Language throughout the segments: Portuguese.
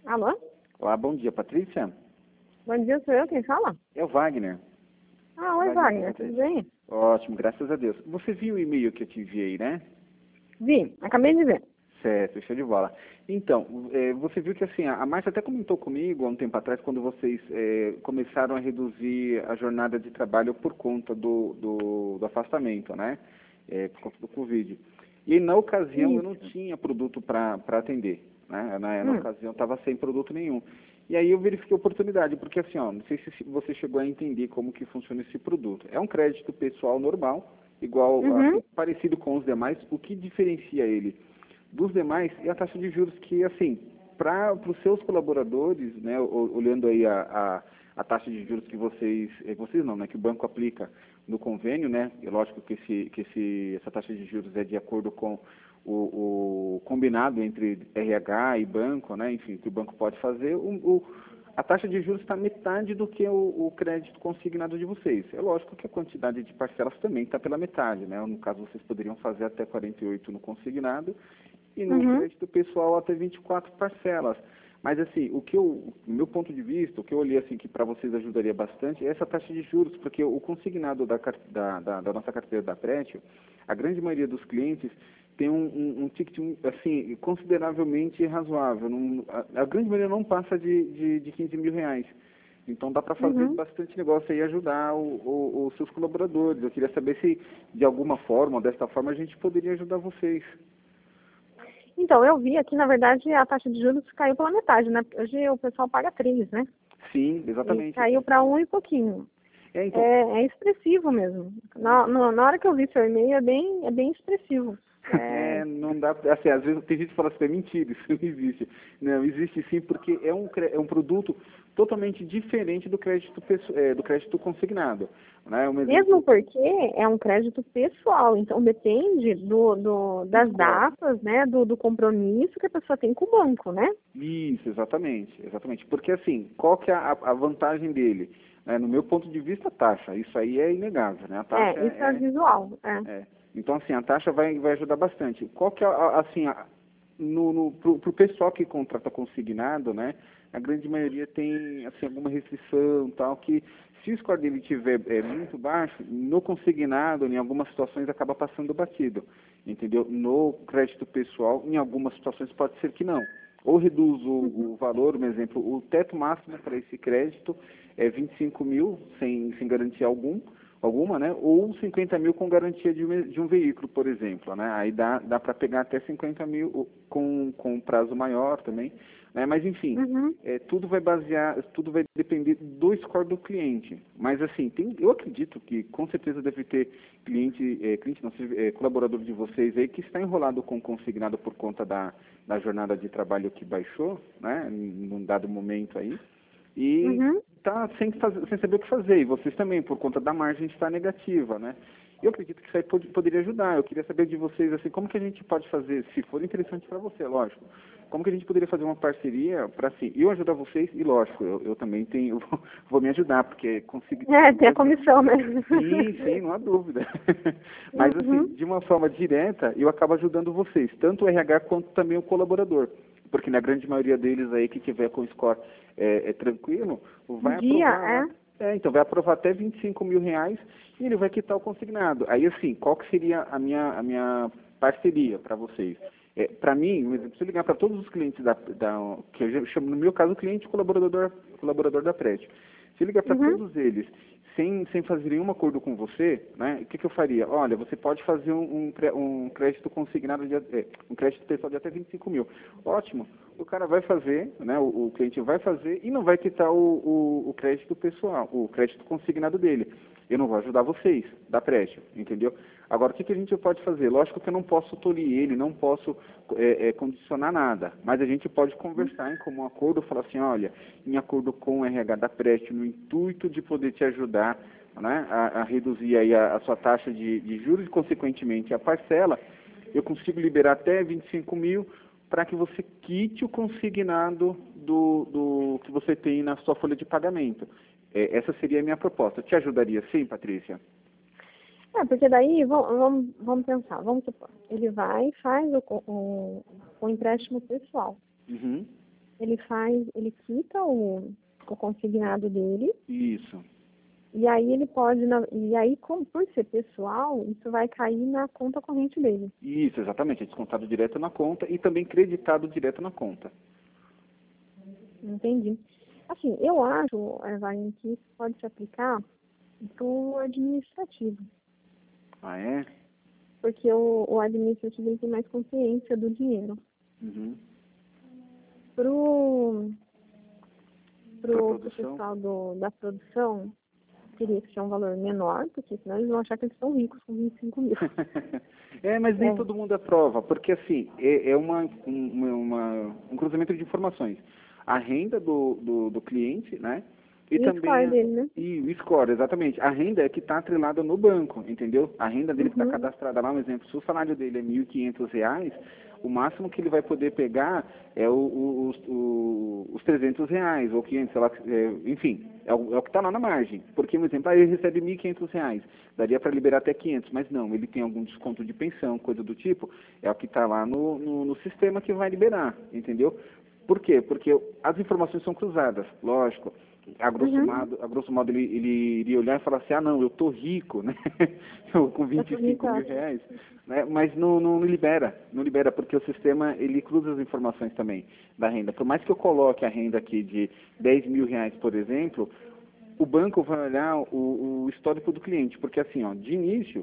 Alô? Olá, bom dia, Patrícia. Bom dia, sou eu quem fala? É o Wagner. Ah, oi, Wagner, tudo bem? Ótimo, graças a Deus. Você viu o e-mail que eu te enviei, né? Vi, acabei de ver. Certo, show de bola. Então, você viu que assim, a Márcia até comentou comigo há um tempo atrás, quando vocês começaram a reduzir a jornada de trabalho por conta do afastamento, né? Por conta do Covid. E na ocasião eu não Isso. tinha produto para atender, né? Na Hum, ocasião estava sem produto nenhum. E aí eu verifiquei a oportunidade, porque assim, ó, não sei se você chegou a entender como que funciona esse produto. É um crédito pessoal normal, igual, uhum, assim, parecido com os demais. O que diferencia ele dos demais é a taxa de juros que, assim, para os seus colaboradores, né, olhando aí a taxa de juros que vocês não, né, que o banco aplica no convênio, né, é lógico que essa taxa de juros é de acordo com o combinado entre RH e banco, né, enfim, que o banco pode fazer, a taxa de juros está metade do que o crédito consignado de vocês. É lógico que a quantidade de parcelas também está pela metade, né? No caso, vocês poderiam fazer até 48 no consignado e no uhum, crédito pessoal até 24 parcelas. Mas assim, do meu ponto de vista, o que eu olhei assim que para vocês ajudaria bastante é essa taxa de juros, porque o consignado da nossa carteira da Prétio, a grande maioria dos clientes tem um ticket assim consideravelmente razoável. A grande maioria não passa de 15 mil reais. Então dá para fazer uhum. bastante negócio aí e ajudar os seus colaboradores. Eu queria saber se de alguma forma, ou desta forma, a gente poderia ajudar vocês. Então, eu vi aqui, na verdade, a taxa de juros caiu pela metade, né? Hoje o pessoal paga 3, né? Sim, E exatamente. caiu para um e pouquinho. É, Então, é expressivo mesmo. Na hora que eu vi seu e-mail, é bem expressivo. É, não dá, assim, às vezes tem gente que fala assim, é mentira, isso não existe. Não, existe sim, porque é um produto totalmente diferente do crédito consignado. Né? Um mesmo exemplo, porque é um crédito pessoal, então depende do das score. datas, né, do compromisso que a pessoa tem com o banco, né? Isso, exatamente, exatamente. Porque assim, qual que é a vantagem dele? No meu ponto de vista, a taxa. Isso aí é inegável, né? A taxa Isso é visual. é. Então, assim, a taxa vai ajudar bastante. Qual que é, assim, pro pessoal que contrata consignado, né? A grande maioria tem, assim, alguma restrição, tal, que se o score dele tiver muito baixo, no consignado, em algumas situações, acaba passando batido, entendeu? No crédito pessoal, em algumas situações, pode ser que não. Ou reduz o valor, por exemplo, o teto máximo para esse crédito é 25 mil, sem garantia alguma, né? Ou 50 mil com garantia de um veículo, por exemplo, né? Aí dá para pegar até 50 mil com prazo maior também, né? Mas enfim, Uhum. tudo vai depender do score do cliente. Mas assim, eu acredito que com certeza deve ter cliente não, colaborador de vocês aí que está enrolado com consignado por conta da jornada de trabalho que baixou, né? Num dado momento aí e Uhum. está sem saber o que fazer. E vocês também, por conta da margem está negativa, né? Eu acredito que isso aí poderia ajudar. Eu queria saber de vocês, assim, como que a gente pode fazer, se for interessante para você, lógico, como que a gente poderia fazer uma parceria para, assim, eu ajudar vocês e, lógico, eu também tenho, vou me ajudar, porque consigo... Tem a comissão, né? Sim, não há dúvida. Mas, assim, Uhum. de uma forma direta, eu acabo ajudando vocês, tanto o RH quanto também o colaborador. Porque na grande maioria deles aí que tiver com score tranquilo, Um vai dia, aprovar lá. Então vai aprovar até 25 mil reais e ele vai quitar o consignado. Aí assim, qual que seria a minha parceria para vocês? Para mim, por exemplo, se eu ligar para todos os clientes que eu chamo, no meu caso, cliente colaborador da Prédio. Se eu ligar para Uhum. todos eles sem fazer nenhum acordo com você, né, o que eu faria? Olha, você pode fazer um crédito consignado, um crédito pessoal de até 25 mil. Ótimo, o cara vai fazer, né, o cliente vai fazer e não vai quitar o crédito pessoal, o crédito consignado dele. Eu não vou ajudar vocês, da Préstio, entendeu? Agora, o que a gente pode fazer? Lógico que eu não posso tolir ele, não posso condicionar nada, mas a gente pode conversar em comum acordo, falar assim, olha, em acordo com o RH da Préstio, no intuito de poder te ajudar, né, a reduzir aí a sua taxa de juros e, consequentemente, a parcela, eu consigo liberar até 25 mil para que você quite o consignado do que você tem na sua folha de pagamento. Essa seria a minha proposta. Te ajudaria sim, Patrícia? Porque daí, vamos pensar, vamos supor, ele vai e faz o empréstimo pessoal. Uhum. ele quita o consignado dele, Isso. e aí ele pode, e aí como por ser pessoal, isso vai cair na conta corrente dele. Isso, exatamente. É descontado direto na conta e também creditado direto na conta. Entendi. Assim, eu acho, Wagner, que isso pode se aplicar para o administrativo, Ah, é? porque o administrativo ele tem mais consciência do dinheiro. Uhum. Pro Pra pro produção? pessoal da produção, teria que ser um valor menor, porque senão eles vão achar que eles estão ricos com 25 mil. Mas nem É. todo mundo aprova, porque assim, é um cruzamento de informações. A renda do cliente, né? E E o também score dele, né? o score, exatamente. A renda é que está atrelada no banco, entendeu? A renda dele que está Uhum. cadastrada lá, um exemplo, se o salário dele é R$ 1.500, o máximo que ele vai poder pegar é os R$ 300, ou 500, sei lá, enfim, é o que está lá na margem. Porque, por exemplo, ele recebe R$ 1.500, daria para liberar até 500, mas não, ele tem algum desconto de pensão, coisa do tipo, é o que está lá no sistema que vai liberar, entendeu? Por quê? Porque as informações são cruzadas, lógico. A grosso modo ele iria olhar e falar assim, ah não, eu tô rico, né? Eu com Eu tô 25 mil rica. reais, né? Mas não libera, porque o sistema ele cruza as informações também da renda. Por mais que eu coloque a renda aqui de R$ 10.000, por exemplo, o banco vai olhar o histórico do cliente, porque assim, ó, de início,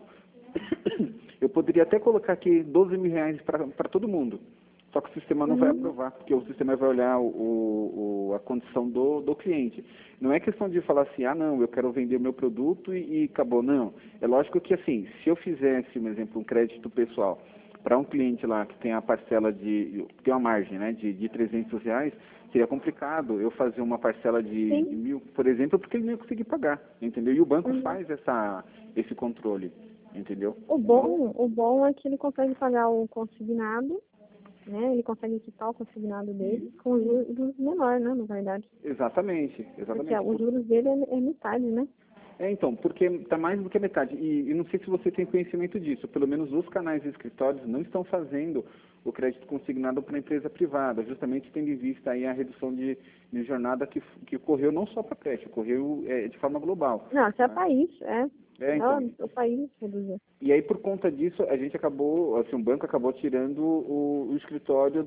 eu poderia até colocar aqui R$ 12.000 para todo mundo. Só que o sistema não vai Uhum. aprovar, porque o sistema vai olhar a condição do cliente. Não é questão de falar assim, ah, não, eu quero vender o meu produto e acabou. Não. É lógico que, assim, se eu fizesse, por exemplo, um crédito pessoal para um cliente lá que tem a parcela tem uma margem, né, de R$ 300, seria complicado eu fazer uma parcela de Sim. 1.000, por exemplo, porque ele não ia conseguir pagar, entendeu? E o banco Uhum. faz esse controle, entendeu? O bom é que ele consegue pagar o consignado, né? Ele consegue quitar o consignado dele com juros menor, né? Na verdade. Exatamente, Porque exatamente. os juros dele é metade, né? Então, porque está mais do que a metade. E não sei se você tem conhecimento disso, pelo menos os canais e escritórios não estão fazendo o crédito consignado para a empresa privada, justamente tendo em vista aí a redução de jornada que ocorreu não só para a creche, ocorreu de forma global. Não, se é Né? país, Então, Não, o país reduziu. e aí por conta disso a gente acabou, assim, o banco acabou tirando o escritório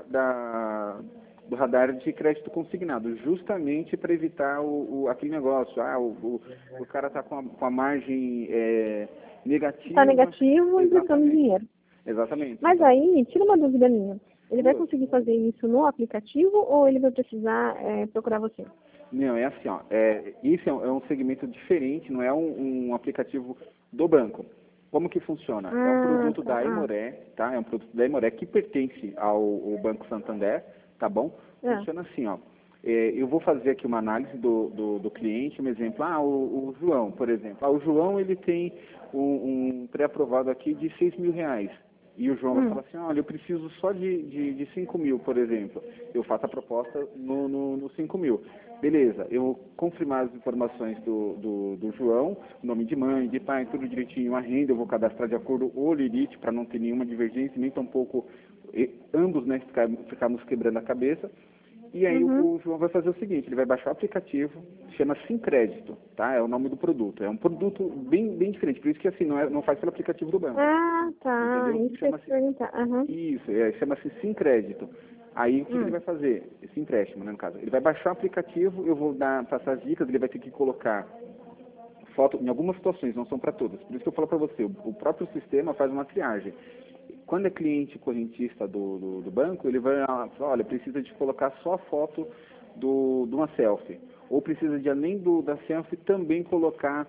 do radar de crédito consignado, justamente para evitar aquele negócio, o cara está com a margem negativa. Está negativo e buscando Exatamente, dinheiro. exatamente. Mas Então, aí, tira uma dúvida minha. Ele vai duas. conseguir fazer isso no aplicativo ou ele vai precisar procurar você? Não, é assim, ó, isso é um segmento diferente, não é um aplicativo do banco. Como que funciona? É um Ah, produto tá. da Aimoré, tá? É um produto da Aimoré que pertence ao Banco Santander, tá bom? É. Funciona assim, ó. Eu vou fazer aqui uma análise do cliente, um exemplo. O João, por exemplo. O João, ele tem um pré-aprovado aqui de R$ 6.000. E o João vai falar assim, olha, eu preciso só de 5 mil, por exemplo. Eu faço a proposta no 5 mil. Beleza, eu vou confirmar as informações do João, nome de mãe, de pai, tudo direitinho, a renda, eu vou cadastrar de acordo com o limite para não ter nenhuma divergência, nem tampouco ambos, né, ficarmos quebrando a cabeça. E aí o João vai fazer o seguinte, ele vai baixar o aplicativo, chama Sincrédito, tá? É o nome do produto. É um produto bem diferente, por isso que assim, não faz pelo aplicativo do banco. Ah, tá. Entendeu? Isso que eu ia te perguntar. Aham. Isso, chama-se Sincrédito. Aí o que ele vai fazer? Esse empréstimo, né, no caso. Ele vai baixar o aplicativo, eu vou passar as dicas, ele vai ter que colocar foto, em algumas situações, não são para todas. Por isso que eu falo para você, o próprio sistema faz uma triagem. Quando é cliente correntista do banco, ele vai falar, olha, precisa de colocar só a foto de uma selfie. Ou precisa de, além da selfie, também colocar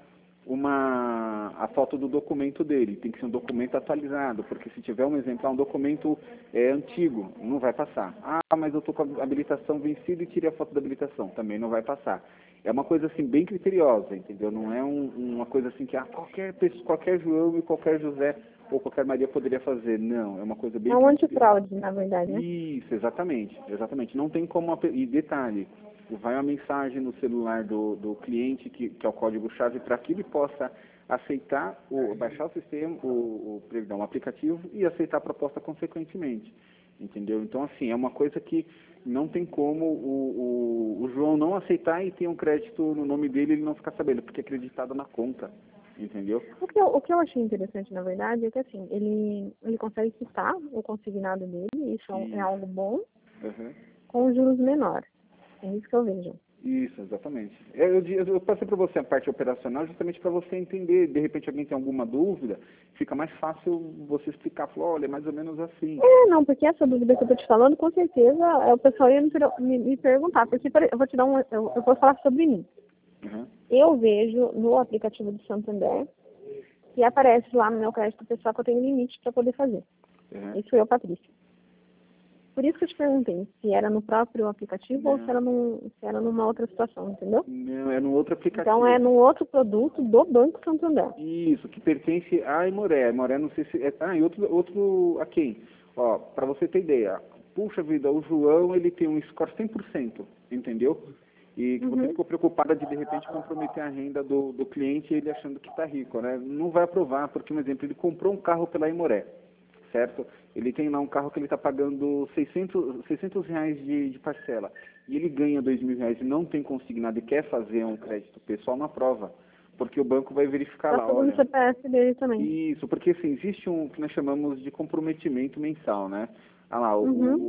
a foto do documento dele. Tem que ser um documento atualizado, porque se tiver um exemplar, um documento antigo, não vai passar. Ah, mas eu estou com a habilitação vencida e tirei a foto da habilitação, também não vai passar. É uma coisa assim bem criteriosa, entendeu? Não é uma coisa assim que qualquer pessoa, qualquer João e qualquer José ou qualquer Maria poderia fazer. Não, é uma coisa bem É um antifraude, na verdade, né? Isso, exatamente. Não tem como. E detalhe, vai uma mensagem no celular do cliente, que é o código-chave, para que ele possa aceitar, baixar o sistema, o aplicativo e aceitar a proposta consequentemente. entendeu? Então, assim, é uma coisa que não tem como o João não aceitar e ter um crédito no nome dele e ele não ficar sabendo, porque é acreditado na conta, entendeu? O que eu achei interessante, na verdade, é que assim, ele consegue quitar o consignado dele, isso é algo bom, Uhum. com juros menores. É isso que eu vejo. Isso, exatamente. Eu passei para você a parte operacional justamente para você entender, de repente alguém tem alguma dúvida, fica mais fácil você explicar, falar, olha, é mais ou menos assim. Não, porque essa dúvida que eu tô te falando, com certeza, o pessoal ia me perguntar, porque eu vou te dar eu vou falar sobre mim. Uhum. Eu vejo no aplicativo do Santander que aparece lá no meu crédito pessoal que eu tenho limite para poder fazer. Uhum. Isso eu, Patrícia. Por isso que eu te perguntei se era no próprio aplicativo ou se era numa outra situação, entendeu? Não, é no outro aplicativo. Então é num outro produto do Banco Santander. Isso, que pertence à Aimoré. A Aimoré, não sei se... e outro a quem? Ó, para você ter ideia, puxa vida, o João, ele tem um score 100%, entendeu? E que você ficou preocupada de repente, comprometer a renda do cliente, ele achando que está rico, né? Não vai aprovar, porque, por exemplo, ele comprou um carro pela Aimoré, certo? Ele tem lá um carro que ele está pagando R$ 600 de parcela, e ele ganha R$ 2.000 e não tem consignado e quer fazer um crédito pessoal, na prova, porque o banco vai verificar Tá lá, tudo no olha... CPF dele também. Isso, porque assim, existe um que nós chamamos de comprometimento mensal, né? Ah lá,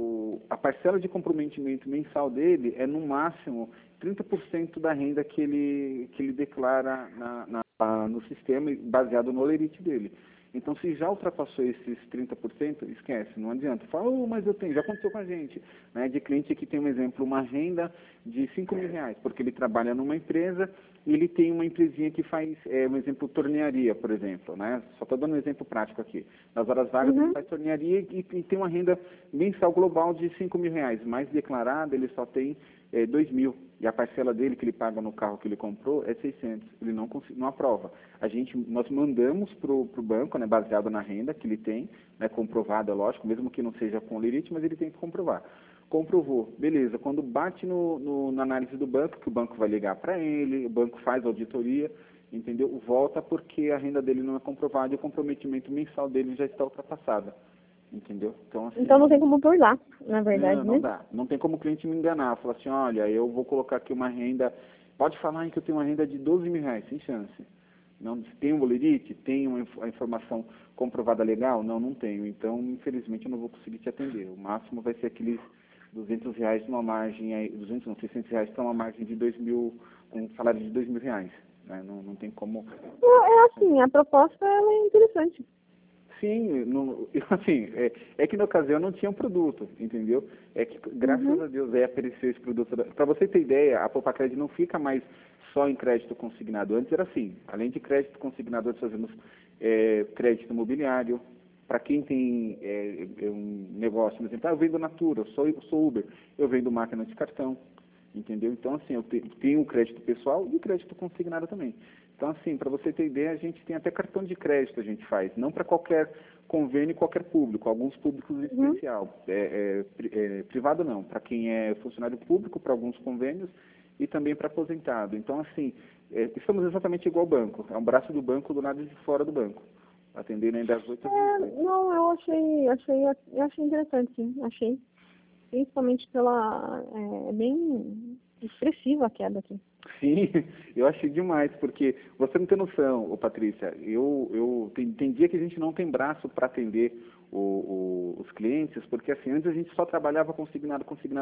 a parcela de comprometimento mensal dele é no máximo 30% da renda que ele declara no sistema, baseado no holerite dele. Então, se já ultrapassou esses 30%, esquece, não adianta. Fala, mas eu tenho, já aconteceu com a gente, né? De cliente que tem, um exemplo, uma renda de R$ 5.000, porque ele trabalha numa empresa e ele tem uma empresinha que faz, um exemplo, tornearia, por exemplo, né? Só estou dando um exemplo prático aqui. Nas horas vagas ele faz tornearia e tem uma renda mensal global de R$ 5.000, mas declarada ele só tem 2.000. E a parcela dele que ele paga no carro que ele comprou é 600. Ele não aprova. Nós mandamos para o banco, né, baseado na renda que ele tem, né, comprovada, lógico, mesmo que não seja com lerite, mas ele tem que comprovar. Comprovou, beleza. Quando bate na análise do banco, que o banco vai ligar para ele, o banco faz auditoria, entendeu? Volta porque a renda dele não é comprovada e o comprometimento mensal dele já está ultrapassado. Entendeu? Então, assim, Então não tem como burlar, na verdade, não né? dá. Não tem como o cliente me enganar. Falar assim, olha, eu vou colocar aqui uma renda... Pode falar que eu tenho uma renda de R$ 12.000, sem chance. Não, tem um bolerite? Tem a informação comprovada legal? Não tenho. Então, infelizmente, eu não vou conseguir te atender. O máximo vai ser aqueles R$ 200 numa margem, aí, 200 não, R$ 600 para uma margem de 2.000, um salário de R$ 2.000. Né? Não tem como... É assim, a proposta ela é interessante. Sim, assim, é que na ocasião não tinha um produto, entendeu? É que, graças a Deus, apareceu esse produto. Para você ter ideia, a Poupa-Crédito não fica mais só em crédito consignado. Antes era assim, além de crédito consignado, nós fazemos crédito imobiliário. Para quem tem um negócio, por exemplo, eu vendo Natura, eu sou Uber, eu vendo máquina de cartão, entendeu? Então, assim, eu tenho o crédito pessoal e o crédito consignado também. Então, assim, para você ter ideia, a gente tem até cartão de crédito, a gente faz, não para qualquer convênio e qualquer público, alguns públicos especial. Privado não, para quem é funcionário público, para alguns convênios e também para aposentado. Então, assim, estamos exatamente igual ao banco, é um braço do banco do lado de fora do banco, atendendo ainda às 8 às 18. Não, eu achei interessante, sim, achei. Principalmente pela, bem expressiva a queda aqui. Sim, eu achei demais, porque você não tem noção, Patrícia, tem dia que a gente não tem braço para atender os clientes, porque assim, antes a gente só trabalhava consignado.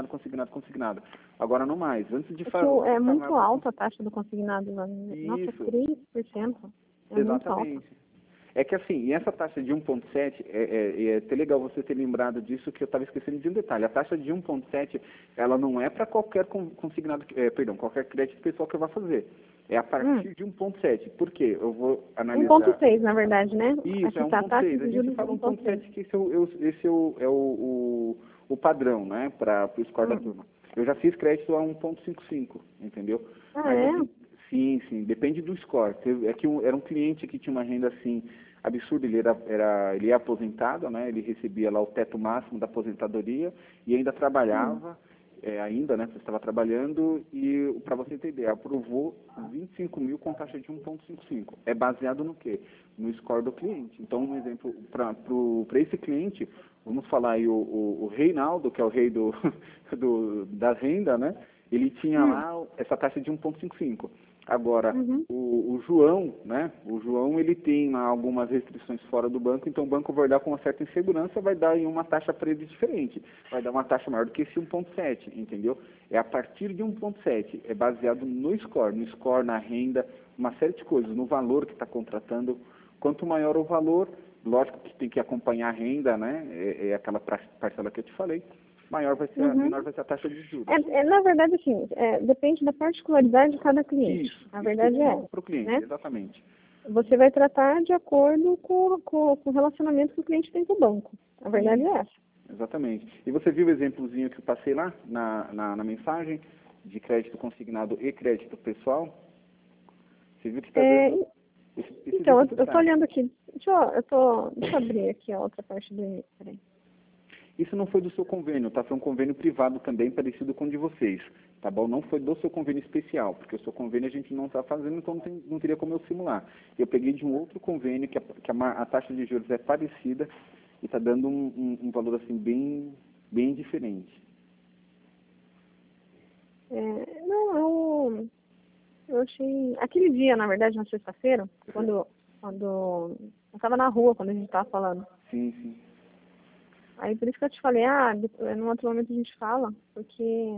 Agora não mais. Antes de fazer... É muito alta a taxa do consignado, nossa, Isso, 3%. É muito alta. exatamente. É que assim, e essa taxa de 1,7, é até legal você ter lembrado disso, que eu estava esquecendo de um detalhe. A taxa de 1,7, ela não é para qualquer consignado, qualquer crédito pessoal que eu vá fazer. É a partir de 1,7. Por quê? Eu vou analisar... 1,6, na verdade, né? Isso, Aqui é está a taxa 1,6. A de gente juros fala 1,6. 1,7, que esse é o padrão, né, para o score da turma. Eu já fiz crédito a 1,55, entendeu? Mas assim, sim, depende do score. Era um cliente que tinha uma renda assim absurda, ele é aposentado, né? Ele recebia lá o teto máximo da aposentadoria e ainda trabalhava, né? Você estava trabalhando e, para você ter ideia, aprovou 25.000 com taxa de 1,55. É baseado no quê? No score do cliente. Então, um exemplo, para esse cliente, vamos falar aí, o Reinaldo, que é o rei da renda, né? Ele tinha lá essa taxa de 1,55. Agora, o João, né? O João, ele tem lá algumas restrições fora do banco, então o banco vai dar com uma certa insegurança, vai dar em uma taxa para ele diferente. Vai dar uma taxa maior do que esse 1,7, entendeu? É a partir de 1,7. É baseado no score, na renda, uma série de coisas, no valor que está contratando. Quanto maior o valor, lógico que tem que acompanhar a renda, né? É aquela parcela que eu te falei. Menor vai ser a taxa de juros. Na verdade, assim, depende da particularidade de cada cliente. Isso. A verdade é para o cliente, né? exatamente. Você vai tratar de acordo com o relacionamento que o cliente tem com o banco. A verdade é essa. Exatamente. E você viu o exemplozinho que eu passei lá na mensagem de crédito consignado e crédito pessoal? Você viu que está dando... Então, eu estou olhando aqui. Deixa eu abrir aqui a outra parte do e-mail. Peraí. Isso não foi do seu convênio, tá? Foi um convênio privado também, parecido com o de vocês, tá bom? Não foi do seu convênio especial, porque o seu convênio a gente não está fazendo, então não teria como eu simular. Eu peguei de um outro convênio que a taxa de juros é parecida e está dando um valor assim bem diferente. Eu achei... Aquele dia, na verdade, na sexta-feira, quando eu estava na rua, quando a gente estava falando. Sim. Aí por isso que eu te falei, num outro momento a gente fala, porque não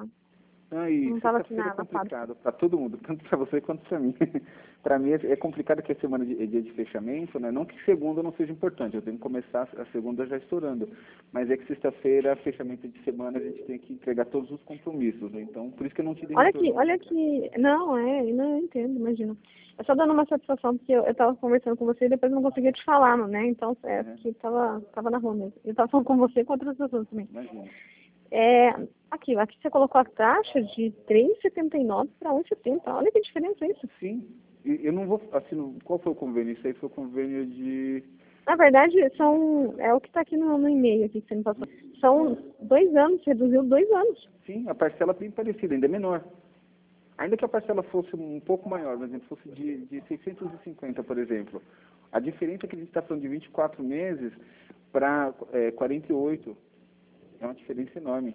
estava aqui é complicado para todo mundo, tanto para você quanto para mim. Para mim é complicado que a semana é dia de fechamento, né? Não que segunda não seja importante, eu tenho que começar a segunda já estourando. Mas é que sexta-feira, fechamento de semana, a gente tem que entregar todos os compromissos, né? Então, por isso que eu não te dei olha aqui. Não, eu entendo, imagino. É só dando uma satisfação, porque eu estava conversando com você e depois não conseguia te falar, né? Então, porque estava na rua mesmo. Eu estava falando com você e com outras pessoas também. Imagina. Aqui você colocou a taxa de 3,79 para 1,70. Olha que diferença é isso. Sim. Eu não vou... Assim, qual foi o convênio? Isso aí foi o convênio de... Na verdade, é o que está aqui no e-mail aqui que você me passou. São 2 anos, reduziu 2 anos. Sim, a parcela é bem parecida, ainda é menor. Ainda que a parcela fosse um pouco maior, por exemplo, fosse de 650, por exemplo. A diferença é que a gente está falando de 24 meses para 48. É uma diferença enorme.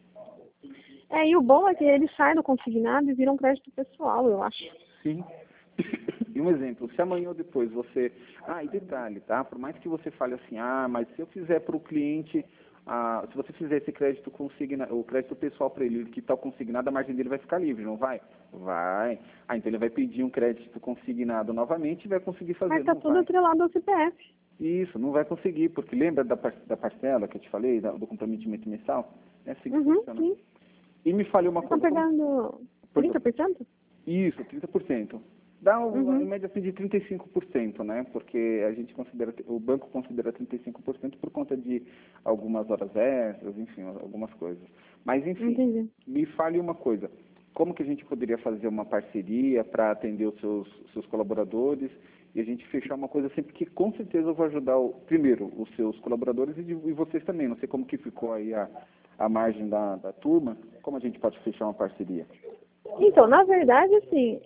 E o bom é que ele sai do consignado e vira um crédito pessoal, eu acho. Sim. E um exemplo, se amanhã ou depois você... e detalhe, tá? Por mais que você fale assim, mas se eu fizer para o cliente... se você fizer esse crédito o crédito pessoal para ele, que está consignado, a margem dele vai ficar livre, não vai? Vai. Então ele vai pedir um crédito consignado novamente e vai conseguir fazer. Mas está tudo atrelado ao CPF. Isso, não vai conseguir, porque lembra da parcela que eu te falei, do comprometimento mensal? É assim que funciona. Sim. E me falei uma coisa... Estão pegando 30%? Isso, 30%. Dá em média assim de 35%, né? Porque a gente o banco considera 35% por conta de algumas horas extras, enfim, algumas coisas. Mas enfim, me fale uma coisa. Como que a gente poderia fazer uma parceria para atender os seus colaboradores e a gente fechar uma coisa assim, porque com certeza eu vou ajudar primeiro os seus colaboradores e vocês também. Não sei como que ficou aí a margem da turma. Como a gente pode fechar uma parceria? Então, na verdade, assim,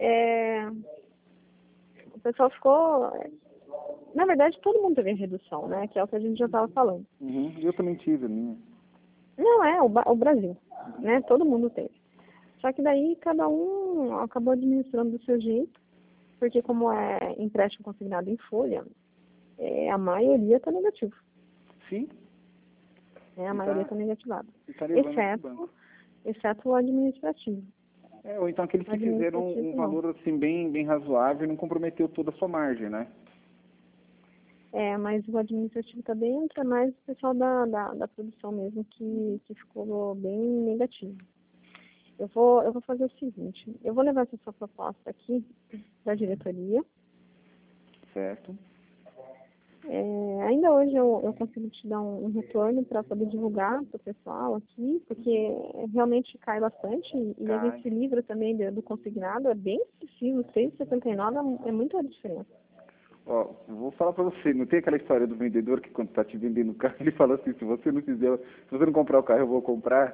o pessoal ficou... Na verdade, todo mundo teve redução, né? Que é o que a gente já estava falando. Eu também tive a minha. Não, o Brasil, né? Todo mundo teve. Só que daí cada um acabou administrando do seu jeito, porque como é empréstimo consignado em folha, a maioria está negativo. Sim. A maioria está negativada. Tá exceto o administrativo. Ou então aqueles que fizeram um valor assim bem razoável e não comprometeu toda a sua margem, né? Mas o administrativo está dentro, é mais o pessoal da produção mesmo que ficou bem negativo. Eu vou fazer o seguinte, eu vou levar essa sua proposta aqui da diretoria. Certo. Ainda hoje eu consigo te dar um retorno para poder divulgar para o pessoal aqui, porque realmente cai bastante e a gente se livra também do consignado, é bem excessivo, 6,79 é muita diferença. Vou falar para você, não tem aquela história do vendedor que quando está te vendendo o carro, ele fala assim, se você não comprar o carro, eu vou comprar.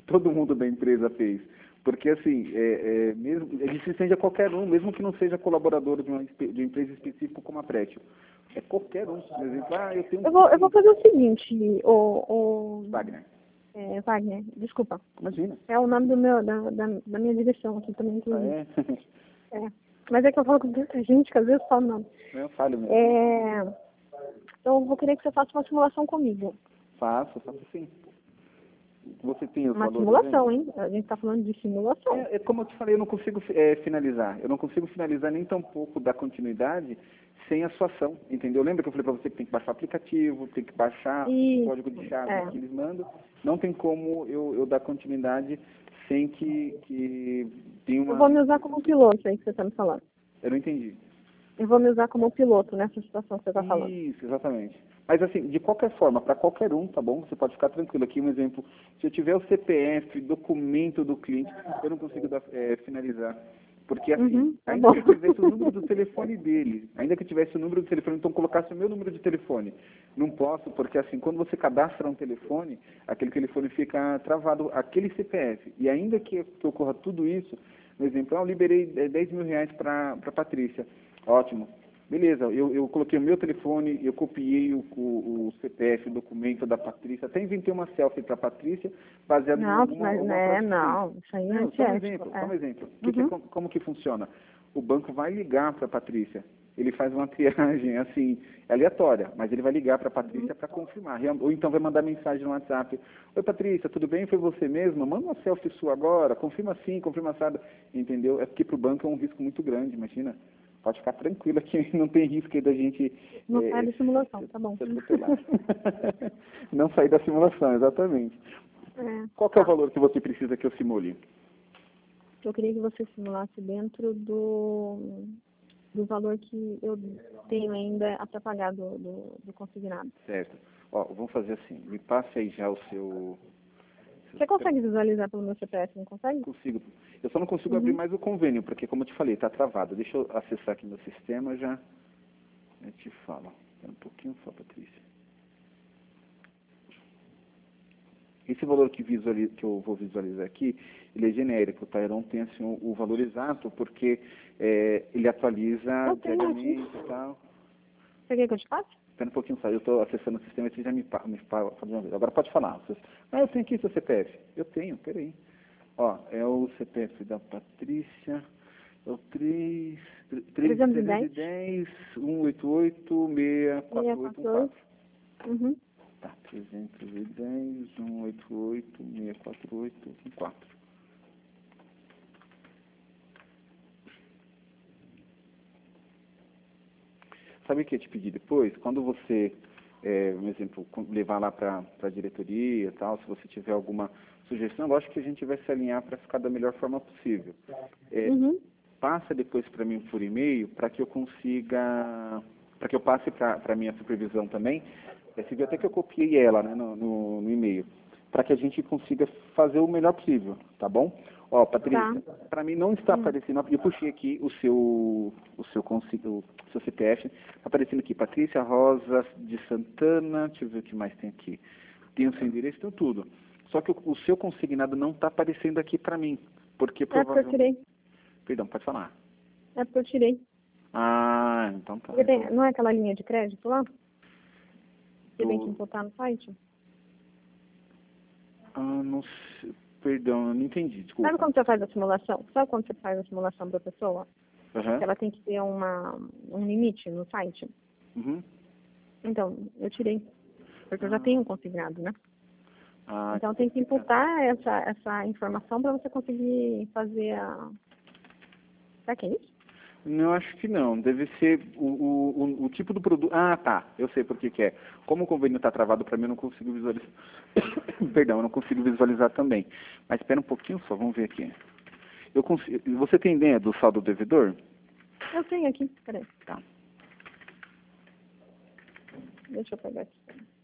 todo mundo da empresa fez. Porque, assim, mesmo, ele se estende a qualquer um, mesmo que não seja colaborador de uma empresa específica como a Prétio. É qualquer um. Por exemplo, eu tenho Eu vou fazer o seguinte, Wagner. Wagner, desculpa. Imagina. É o nome da minha direção aqui também, inclusive. É. Mas é que eu falo com tanta gente que às vezes falo o nome. Eu falho mesmo. Então eu vou querer que você faça uma simulação comigo. Faço sim. Você tem os Uma valores, simulação, né? hein? A gente está falando de simulação. Como eu te falei, eu não consigo finalizar. Eu não consigo finalizar nem tão pouco da continuidade sem a sua ação, entendeu? Lembra que eu falei para você que tem que baixar o aplicativo, tem que baixar o código de chave que eles mandam? Não tem como eu dar continuidade sem que tenha uma... Eu vou me usar como piloto aí que você está me falando. Eu não entendi. Eu vou me usar como piloto nessa situação que você está falando. Isso, exatamente. Mas assim, de qualquer forma, para qualquer um, tá bom? Você pode ficar tranquilo. Aqui um exemplo, se eu tiver o CPF, documento do cliente, eu não consigo finalizar. Porque assim, ainda que eu tivesse o número do telefone dele, então colocasse o meu número de telefone. Não posso, porque assim, quando você cadastra um telefone, aquele telefone fica travado, aquele CPF. E ainda que ocorra tudo isso, por exemplo, eu liberei 10 mil reais para Patrícia. Ótimo. Beleza, eu coloquei o meu telefone, eu copiei o CPF, o documento da Patrícia, até inventei uma selfie para a Patrícia, baseado em alguma não, isso aí não é Só um exemplo. Como que funciona? O banco vai ligar para a Patrícia, ele faz uma triagem, assim, aleatória, mas ele vai ligar para a Patrícia para confirmar, ou então vai mandar mensagem no WhatsApp. Oi, Patrícia, tudo bem? Foi você mesma? Manda uma selfie sua agora, confirma sim, confirma assado, entendeu? É porque para o banco é um risco muito grande, imagina. Pode ficar tranquila que não tem risco aí da gente... Não sai da simulação, tá bom. Não sair da simulação, exatamente. Qual que é o valor que você precisa que eu simule? Eu queria que você simulasse dentro do valor que eu tenho ainda a pagar do consignado. Certo. Vamos fazer assim. Me passe aí já o seu... Você consegue visualizar pelo meu CPF, não consegue? Consigo. Eu só não consigo abrir mais o convênio, porque, como eu te falei, está travado. Deixa eu acessar aqui meu sistema já. Eu te falo. Espera um pouquinho só, Patrícia. Esse valor que eu vou visualizar aqui, ele é genérico, tá? Eu não tenho assim, o valor exato, porque ele atualiza diariamente e tal. Você quer que eu te passe? Espera um pouquinho só. Eu estou acessando o sistema e você já me fala de uma vez. Agora pode falar. Eu tenho aqui seu CPF. Eu tenho, peraí. É o CPF da Patrícia. É o 310 188 64814. Uhum. Tá, 310 188 64814. Sabe o que eu ia te pedir depois? Quando você, um exemplo, levar lá para a diretoria e tal, se você tiver alguma sugestão, lógico que a gente vai se alinhar para ficar da melhor forma possível. Passa depois para mim por e-mail para que eu consiga, para que eu passe para a minha supervisão também. Você viu até que eu copiei ela, né, no e-mail, para que a gente consiga fazer o melhor possível, tá bom? Patrícia, para mim não está aparecendo, eu puxei aqui o seu CPF, está aparecendo aqui, Patrícia Rosa de Santana, deixa eu ver o que mais tem aqui. Tem o seu endereço, tem tudo. Só que o seu consignado não está aparecendo aqui para mim, porque provavelmente... porque eu tirei. Perdão, pode falar. É porque eu tirei. Então tá. Não é aquela linha de crédito lá? Você tem que imputar no site? Não sei, perdão, eu não entendi, desculpa. Sabe quando você faz a simulação? Sabe quando você faz a simulação da pessoa? Uhum. Ela tem que ter um limite no site? Uhum. Então, eu tirei. Porque eu já tenho um consignado, né? Então, tem que imputar imputar essa informação para você conseguir fazer a... Será que é isso? Não, acho que não. Deve ser o tipo do produto. Tá. Eu sei por que é. Como o convênio está travado para mim, eu não consigo visualizar. Perdão, eu não consigo visualizar também. Mas espera um pouquinho só, vamos ver aqui. Você tem ideia do saldo do devedor? Eu tenho aqui, peraí. Tá. Deixa eu pegar aqui.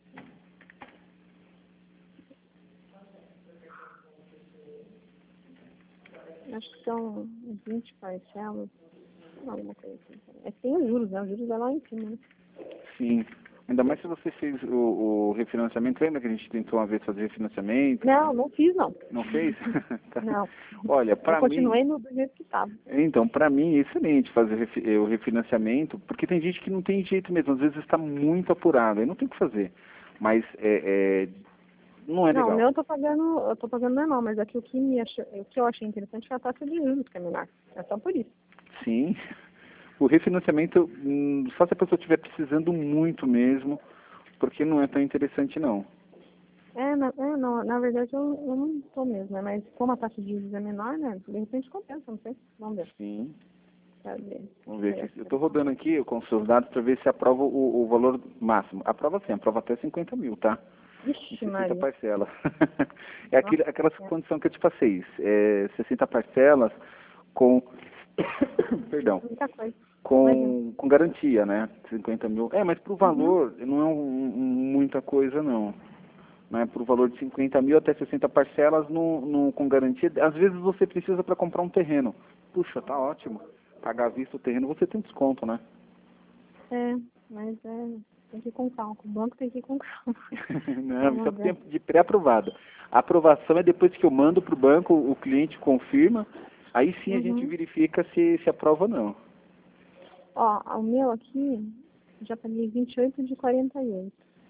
Acho que são 20 parcelas. Alguma coisa assim. É que tem os juros, né? Os juros é lá em cima, né? Sim. Ainda mais se você fez o refinanciamento. Lembra que a gente tentou uma vez fazer refinanciamento? Não, não fiz, não. Não fez? Tá. Não. Olha, Eu para mim... continuei do jeito que estava. Então, para mim é excelente fazer o refinanciamento, porque tem gente que não tem jeito mesmo. Às vezes está muito apurado, aí não tem o que fazer. Mas não é Não, o legal. meu eu tô pagando normal, mas aqui o que eu achei interessante foi a taxa de juros, que é menor. É só por isso. Sim. O refinanciamento, só se a pessoa estiver precisando muito mesmo, porque não é tão interessante não. Não, na verdade eu não tô mesmo, né? Mas como a taxa de juros é menor, né? De repente compensa, não sei. Vamos ver. Sim. Cadê? Vamos ver aqui. Eu estou rodando aqui com os seus dados para ver se aprova o valor máximo. Aprova sim, aprova até 50 mil, tá? Vixe, 60 Maria. parcelas. É aquela condição que eu te passei. 60 parcelas com... Perdão. Muita coisa. Com garantia, né? 50 mil. Mas pro valor não é muita coisa, não. Né? Pro valor de 50 mil até 60 parcelas com garantia. Às vezes você precisa para comprar um terreno. Puxa, tá ótimo. Pagar à vista o terreno, você tem desconto, né? Mas tem que ir com calma. O banco tem que ir com calma. Não, isso é tempo de pré-aprovado. A aprovação é depois que eu mando pro banco, o cliente confirma, aí sim a gente verifica se aprova ou não. Ó, o meu aqui, já paguei 28 de 48.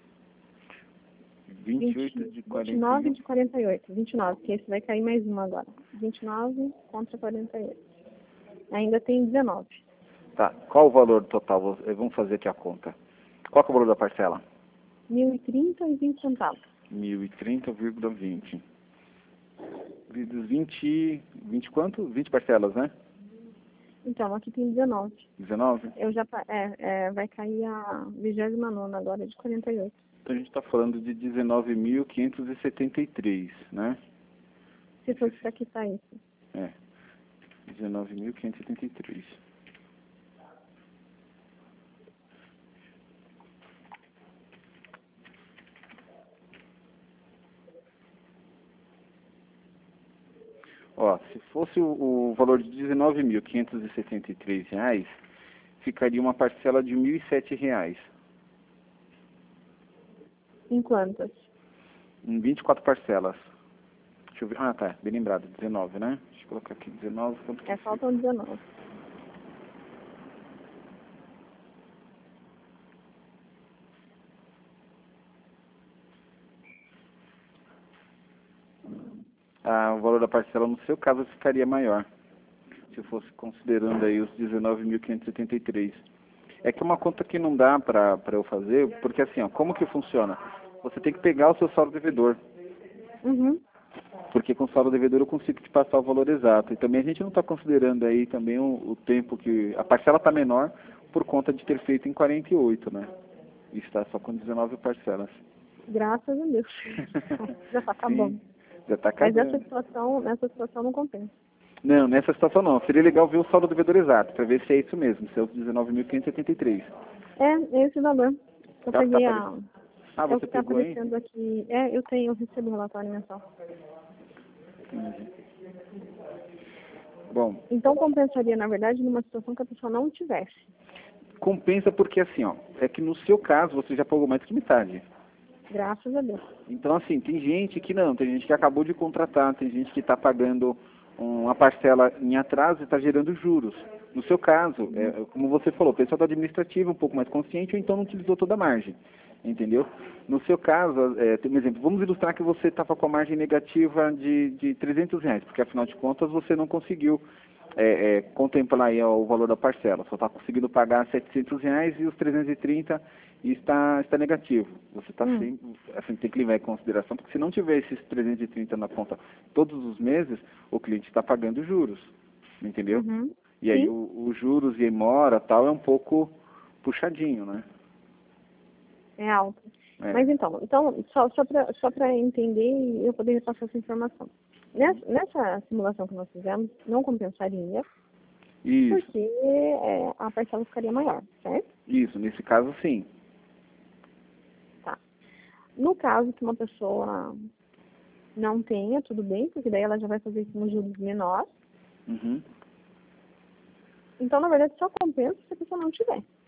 28 de 29 41. de 48. 29, porque esse vai cair mais uma agora. 29 contra 48. Ainda tem 19. Tá. Qual o valor total? Vamos fazer aqui a conta. Qual que é o valor da parcela? 1.030 e 20 centavos. 1.030,20. 20 quanto? 20 parcelas, né? Então, aqui tem 19. 19? Vai cair a 29ª agora, de 48. Então a gente está falando de 19.573, né? Se fosse para quitar isso. 19.573. Ó, se fosse o valor de R$19.573, ficaria uma parcela de R$1.007. Em quantas? Em 24 parcelas. Deixa eu ver. Ah, tá. Bem lembrado. 19, né? Deixa eu colocar aqui 19. Quanto que Faltam 19. O valor da parcela, no seu caso, ficaria maior. Se eu fosse considerando aí os 19.573. É que é uma conta que não dá para eu fazer, porque assim, ó, como que funciona? Você tem que pegar o seu saldo devedor. Porque com o saldo devedor eu consigo te passar o valor exato. E também a gente não está considerando aí também o tempo que... A parcela está menor por conta de ter feito em 48, né? E está só com 19 parcelas. Graças a Deus. Já está acabando. Já está acabando. Mas nessa situação não compensa. Não, nessa situação não. Seria legal ver o saldo devedor exato, para ver se é isso mesmo, se é os 19.573. É esse valor. Eu peguei você pegou aí? Aqui. Eu recebo o relatório mensal. Bom. Então compensaria, na verdade, numa situação que a pessoa não tivesse. Compensa porque assim, ó, é que no seu caso você já pagou mais que metade. Graças a Deus. Então assim, tem gente que não, tem gente que acabou de contratar, tem gente que está pagando uma parcela em atraso e está gerando juros. No seu caso, como você falou, o pessoal do administrativo é um pouco mais consciente ou então não utilizou toda a margem. Entendeu? No seu caso, tem um exemplo, vamos ilustrar que você estava com a margem negativa de R$300, porque afinal de contas você não conseguiu contemplar aí o valor da parcela, só está conseguindo pagar R$700 e os 330 está negativo. Você está assim, tem que levar em consideração, porque se não tiver esses 330 na conta todos os meses, o cliente está pagando juros, entendeu? E aí os juros e a mora tal é um pouco puxadinho, né? É alto. Mas então só para entender e eu poder repassar essa informação. Nessa simulação que nós fizemos, não compensaria, porque a parcela ficaria maior, certo? Isso, nesse caso sim. Tá. No caso que uma pessoa não tenha, tudo bem, porque daí ela já vai fazer isso nos juros menores. Uhum. Então, na verdade, só compensa se a pessoa não tiver.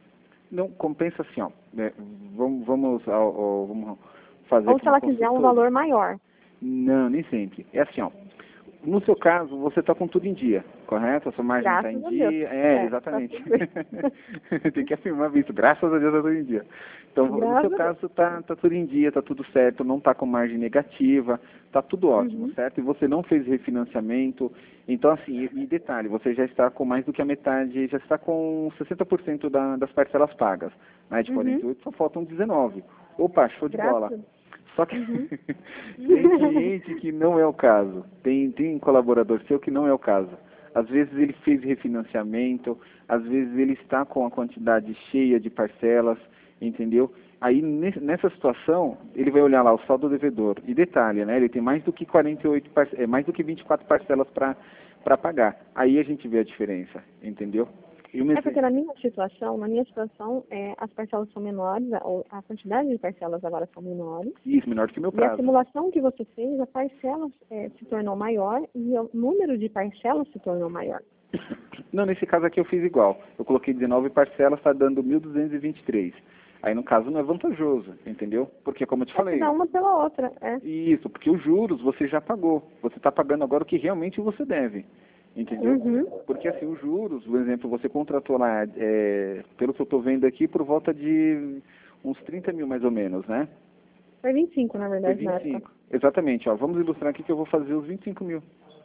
Não, compensa assim, ó. Vamos fazer Ou aqui se uma ela quiser um consultoria. valor maior. Não, nem sempre. É assim, ó. No seu caso, você está com tudo em dia, correto? A sua margem está em Graças a Deus. dia. Tá Exatamente. tudo bem. Tem que afirmar isso. Graças a Deus está tudo em dia. Então, no seu Graças a Deus. caso, está tudo em dia, está tudo certo, não está com margem negativa, está tudo ótimo, Uhum. certo? E você não fez refinanciamento. Então, assim, e detalhe, você já está com mais do que a metade, já está com 60% das parcelas pagas. Né? De Uhum. 48, só faltam 19. Opa, show de Graças bola. a Deus. Só que Uhum. tem cliente que não é o caso. Tem colaborador seu que não é o caso. Às vezes ele fez refinanciamento, às vezes ele está com a quantidade cheia de parcelas, entendeu? Aí nessa situação, ele vai olhar lá o saldo devedor. E detalhe, né? Ele tem mais do que 48 mais do que 24 parcelas para pagar. Aí a gente vê a diferença, entendeu? E É porque na minha situação, as parcelas são menores, a quantidade de parcelas agora são menores. Isso, menor que o meu E a prazo. simulação que você fez, a parcela se tornou maior e o número de parcelas se tornou maior. Não, nesse caso aqui eu fiz igual. Eu coloquei 19 parcelas, está dando 1.223. Aí no caso não é vantajoso, entendeu? Porque como eu te falei. Dá uma pela outra, Isso, porque os juros você já pagou. Você está pagando agora o que realmente você deve. Entendeu? Uhum. Porque assim, os juros, por exemplo, você contratou lá, pelo que eu estou vendo aqui, por volta de uns 30 mil mais ou menos, né? Foi 25, na Foi verdade, na época. 25. Exatamente, ó. Vamos ilustrar aqui que eu vou fazer os 25 mil.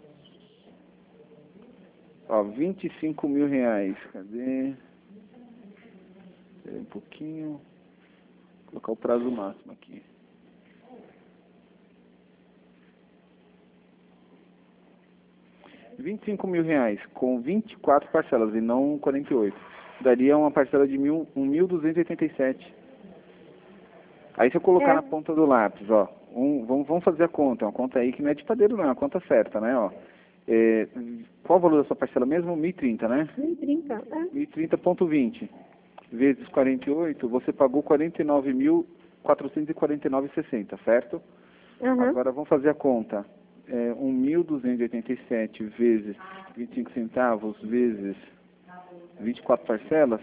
Ó, 25 mil reais. Cadê? Espera um pouquinho. Vou colocar o prazo máximo aqui. R$ 25 mil com 24 parcelas e não 48. Daria uma parcela de 1.287. Aí se eu colocar na ponta do lápis, ó, vamos fazer a conta. É uma conta aí que não é de padeiro não, é uma conta certa, né? Ó. Qual o valor da sua parcela mesmo? 1.030, né? 1.030, 1.030,20 vezes 48, você pagou 49.449,60, certo? Uhum. Agora vamos fazer a conta. 1.287 vezes 25 centavos vezes 24 parcelas,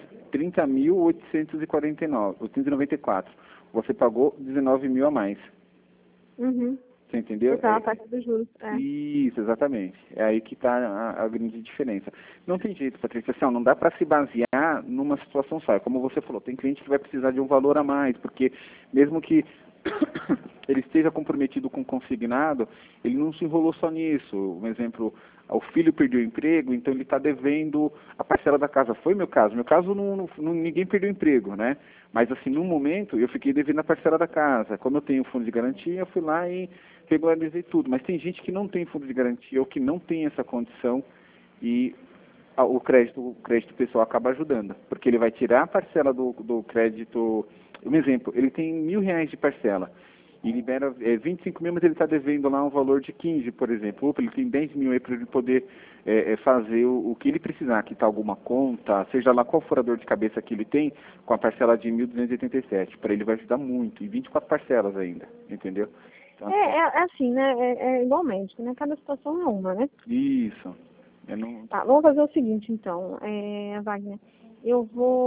30.894. Você pagou 19 mil a mais. Uhum. Você entendeu? Porque a taxa dos juros. Isso, exatamente. É aí que está a grande diferença. Não tem jeito, Patrícia, assim, ó, não dá para se basear numa situação só. Como você falou, tem cliente que vai precisar de um valor a mais, porque mesmo que ele esteja comprometido com o consignado, ele não se enrolou só nisso. Um exemplo, o filho perdeu o emprego, então ele está devendo a parcela da casa. Foi meu caso. Meu caso, ninguém perdeu o emprego, né? Mas, assim, no momento, eu fiquei devendo a parcela da casa. Como eu tenho fundo de garantia, eu fui lá e regularizei tudo. Mas tem gente que não tem fundo de garantia ou que não tem essa condição e o crédito pessoal acaba ajudando. Porque ele vai tirar a parcela do crédito. Um exemplo, ele tem R$ 1.000 de parcela e libera 25 mil, mas ele está devendo lá um valor de 15, por exemplo. Opa, ele tem 10 mil aí para ele poder fazer o que ele precisar, quitar alguma conta, seja lá qual for a dor de cabeça que ele tem, com a parcela de 1.287. Para ele vai ajudar muito, e 24 parcelas ainda, entendeu? Então, assim, né? É igual médico, né? Cada situação é uma, né? Isso. Tá, vamos fazer o seguinte, então, Wagner. Eu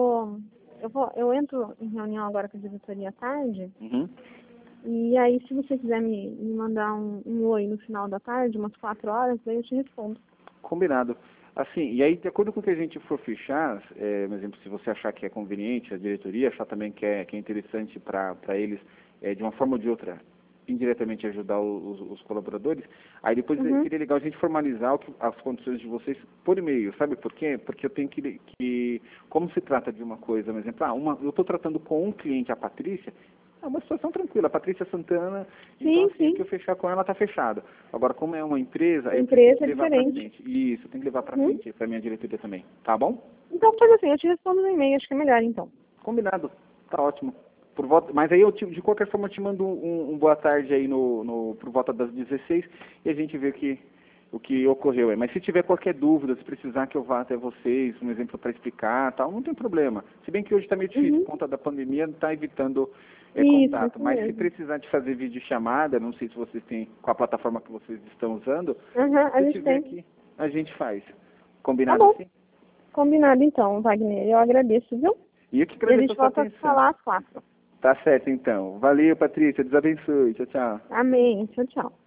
entro em reunião agora com a diretoria à tarde. Uhum. E aí, se você quiser me mandar um oi no final da tarde, umas 4 horas, daí eu te respondo. Combinado. Assim, e aí, de acordo com o que a gente for fechar, por exemplo, se você achar que é conveniente, a diretoria achar também que é interessante para eles, de uma forma ou de outra, indiretamente ajudar os colaboradores, aí depois seria legal a gente formalizar as condições de vocês por e-mail, sabe por quê? Porque eu tenho que como se trata de uma coisa, por exemplo, eu estou tratando com um cliente, a Patrícia, é uma situação tranquila, a Patrícia Santana, então assim, que eu fechar com ela, está fechado. Agora, como é uma empresa, eu tenho que levar para frente. Isso, tem que levar para frente, para minha diretoria também, tá bom? Então, faz assim, eu te respondo no e-mail, acho que é melhor, então. Combinado, tá ótimo. Mas aí, de qualquer forma, eu te mando um boa tarde aí por volta das 16 e a gente vê o que ocorreu aí. Mas se tiver qualquer dúvida, se precisar que eu vá até vocês, um exemplo para explicar, tal, não tem problema. Se bem que hoje está meio difícil, por conta da pandemia, não está evitando contato. Mas se precisar de fazer videochamada, não sei se vocês têm, com a plataforma que vocês estão usando, se tiver aqui, a gente faz. Combinado assim? Combinado então, Wagner. Eu agradeço, viu? E eu que E a agradeço gente a sua volta a se atenção. falar às 4. Tá certo, então. Valeu, Patrícia. Deus abençoe. Tchau, tchau. Amém. Tchau, tchau.